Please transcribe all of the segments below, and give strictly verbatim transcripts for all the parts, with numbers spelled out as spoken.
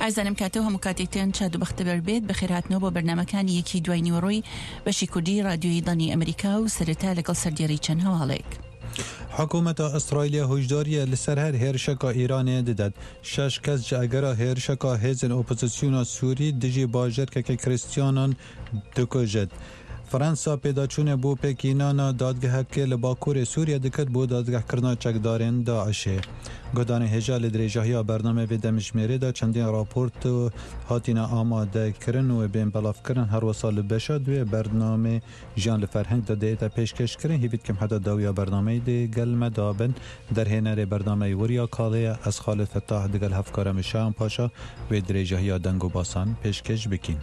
ئازانم کاتەوە هەموو کاتێکتان چاد و بەختەبەر بێت بەخێرهاتنەوە بۆ بەرنامەکانی یەکی دوای نیوەڕۆی بەشی کوردی رادیۆی دڵنی ئەمریکا و سەرەتا لەگەڵ سەردێڕی چەند هەواڵێک. حکومت ئەسترالیا هۆشداریە لەسەر هەر هێرشەکە ئیرانێ دەدات. شەش کەس جە ئەگەرە هێرشەکە هێزن ئۆپۆزیسیۆنا سووری دژی باژەرکەکە کریستیانان دکوژێت. فرانسا پێداچوونە بۆ پێکینانە دادگەهەکە لە باکووری سووریا دەکات بۆ دادگەهکردنا چەکدارên داعشê. Godanê hêja li dirêjahiya bername vê demijmêrê da çendên raport hatîne amadekirin û bên belavkirin her wisa li beşa duê bername jiyan li ferheng da dêta pêşkeşkirin hêvîtkim heda dawiya bernameyê dê gel me dabin derhênerê bernameyê weriya kalêya ez Xalid Fettah digel hevkara min Şahan Paşa wê dirêjahiya deng û basan pêşkeş bikîn.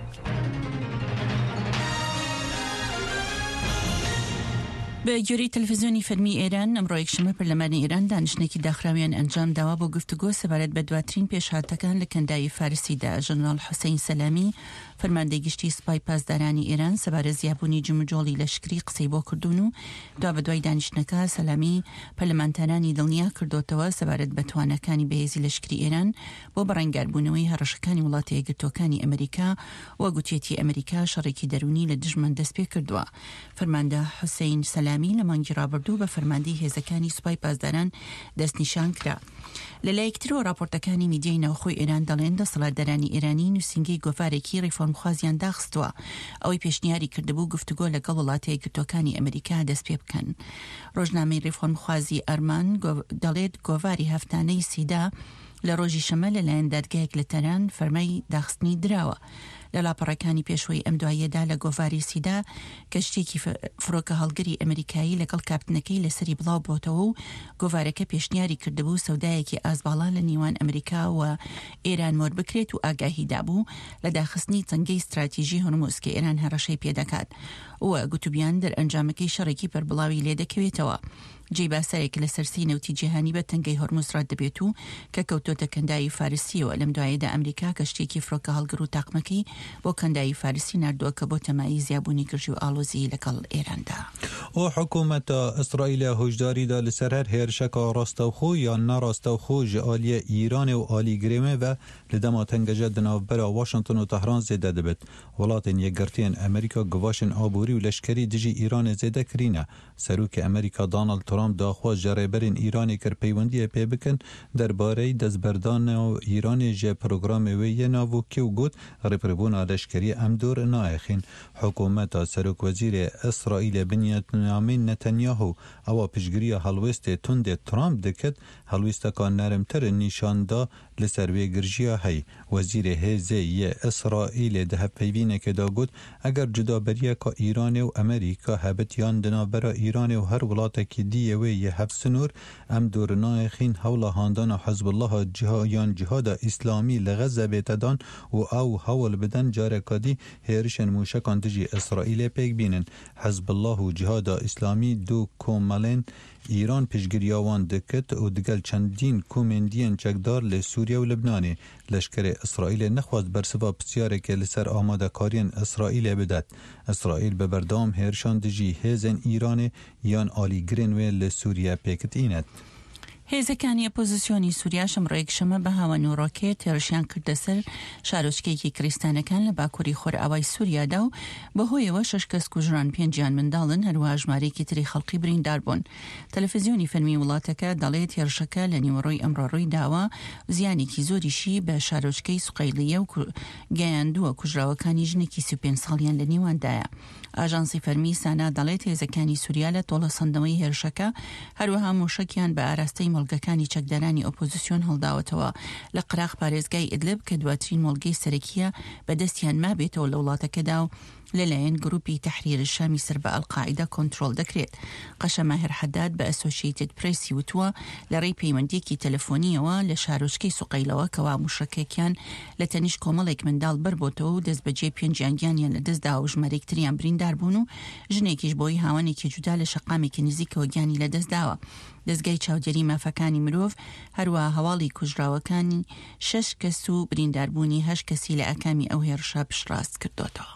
بە گوێرەی تەلەڤیزیۆنی فەرمی ئێران ئەمڕۆ یەکشەمە پەرلەمانی ئێران دانیشتێکی داخراویان ئەنجام داوا بۆ گفتوگۆ سەبارەت بە دواترین پێشهاتەکان لە کەندای فارسیدا. ژەنەرال حوسێن سەلامی فەرماندەی گشتی سوپای پاسدارانی ئێران سەبارەت زیابوونی جمجۆڵی لەشکری قسەی بۆ کردوون و دوا بە دوای دانیشتنەکە سەلامی پەرلەمانتارانی دڵنیا کردوتەوە سەبارەت بە توانەکانی بەهێزی لەشکری ئێران بۆ بەڕێنگاربوونەوەی هەڕەشەکانی وڵاتی یەکگرتووەکانی ئەمریکا و گوتێتی ئەمریکا شەڕێکی دەرونی لە دژمن دەست پێ کردووە. فەرماندە حوسێن سەلامی لە مانگی ڕابردوو بە فەرماندەی هێزەکانی سوپای پاسداران دەستنیشان کرا. لەلایەکترەوە راپۆرتەکانی میدیای ناوخۆی ئێران دەڵێن دەسەڵاتدارانی ئێرانی نووسینگەی گۆڤارێکی ڕیفۆرمخوازیان داخستووە ئەوەی پێشنیاری کردبوو گفتوگۆ لەگەڵ وڵاتە یەکگرتووەکانی ئەمریکا دەست پێ بکەن. ڕۆژنامەی ڕیفۆرمخوازی ئەرمان دەڵێت گۆڤاری هەفتانەی سیدا لە ڕۆژی شەمە لەلایەن دادگایەک لە تەران فەرمای داخستنی دراوە. لە لاپەڕەکانی پێشوەی ئەم دوایەدا لە گۆڤاری سیدا کەشتێکی فڕۆکە هەڵگری ئەمریکایی لەگەڵ کاپتنەکەی لەسەری بڵاو بۆتەوە و گۆڤارەکە پێشنیاری کردبوو سەودایەکی ئازباڵا لە نێوان ئەمریکا و ئێران مۆر بکرێت و ئاگاهیدا بوو لە داخستنی چەنگەی استراتیژی هۆرموز کە ئێران هەڕەشەی پێدەکات و گوتوبیان دەرئەنجامەکەی شەڕێکی پەربڵاوی لێ دەکەوێتەوە. جێی باسایەک لەسەر سی نەوتی جیهانی بە تەنگەی هۆرموز ڕات دەبێت و کە کەوتۆتە کەندای فارسیەوە. لەم دوایەدا ئەمریکا کەشتێکی فڕۆکە هەڵگر و تاقمەکەی بۆ کەندای فارسی نردووە کە بۆ تەمایی زیابوونی گرژی و ئالۆزی لەگەڵ ئێراندا. ئەو حکوومەتە ئەسترالیا هۆشداریدا لەسەر هەر هێرشەکە ڕاستەوخۆ یان ناڕاستەوخۆ ji aliyê Îranê û alîgirêmê ve li dema tengeje di navbera Washington û Tehran zêde dibit. Welatên yekgirtiyên Amerîka givaşên aborî û leşkerî dijî Îranê zêde kirîne. Serokê Amerîka Donald Trump daxwaz ji rêberên Îranê kir peywendiyê pê bikin derbareyî destberdana Îranê ji programê wê yê navokî û got rêpirbûna leşkerî em dor naexîn. Hikûmeta Serokwezîrê İsraîlê Benyamin Netanyahu ewa piştgiriya helwestê tundê Trump dikit helwîsteka nermtir nîşanda li ser vê girjiya hey. Wezîrê hêzê yê İsraîlê di hevpeyvînekê da got eger cudaberiyeka Îranê û Amerîka hebit yan di navbera Îranê û her welatekî dîyê wê yê hevsinûr em dor naexîn hewla handana Hezbollaha yan cihada İslamî li Gezebê te dan û ew hewl bidin careka dî hêrişên mûşekan dijî İsraîlê pêk bînin. Hezbollah û cihada İslamî du komelên İran piştgiriya wan dikit û digel çendîn komendiyên çekdar li Sûriye û Libnanê. Leşkerê İsraîlê nexwast bersiva pisyarekê li ser amadekariyên İsraîlê bidet. İsraîl bi berdewam hêrişan dijî hêzên İranê yan alîgirên wê li Sûriye pêkitînet. هێزەکانی ئۆپۆزیسیۆنی سووریا شەمڕۆ یەکشەمە بە هاوان و ڕۆکێت هێرشیان کردە سەر شارۆچکەیەکی کریستانەکان لە باکووری خۆرئاوای سووریادا و بەهۆیەوە شەش کەس کوژران پێنجیان منداڵن هەروەها ژمارەیەکی تری خەڵقی بریندار بوون. تەلەڤیزیۆنی فەرمی وڵاتەکە دەڵێت هێرشەکە لە نیوەڕۆی ئەمڕۆ ڕووی داوە زیانێکی زۆریشی بە شارۆچکەی سوقەیلیە و گەیاندووە کوژراوەکانی ژنێکی سی و پێنج ساڵیان لە نێواندایە. ئاژانسی فەرمی سانا دەڵێت هێزەکانی سووریا لە تۆڵە سەندەمەی هێرشەکە هەروەها موشکیان بە ئاراستەی مۆڵگەکانی چەکدارانی ئۆپۆزیسیۆن هەڵداوەتەوە لە قراق پارێزگای ئیدلب کە دواترین مۆڵگەی سەرەکیە بەدەستیان مابێتەوە لە وڵاتەکەدا و لەلایەن گروپی تەحریر شامی سەر بە ئەڵقاعیدا کۆنترۆل دەکرێت. قەشە ماهر حەداد بە ئەسۆشیێتد پرێسی وتووە لە ڕێی پەیوەندیەکی تەلەفۆنیەوە لە شارۆچکەی سوقەیلەوە کەوا موشکێکیان لە تەنیش کۆمەڵێک منداڵ بەربۆتەوە و دەست بەجێ پێنجیانگیانیان لە دەستدا و ژمارەیەکتریان بریندار بوون و ژنێکیش بۆی هاوانێکی جودا لە شەقامێکی نزیکەوە گیانی لە دەستداوە. دەستگای چاودێری مافەکانی مرۆڤ هەروە هەواڵی کوژراوەکانی شەش کەس و برینداربوونی هەشت کەسی لە ئەکامی ئەو هێرشە پشتڕاست کردوتەوە.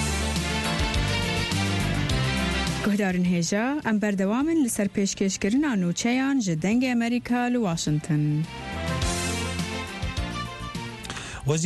گهدارن هێژە ئەم بەردەوامن لەسەر پێشکەشکردنا نوچەیان ji dengê Amerîka li Washington.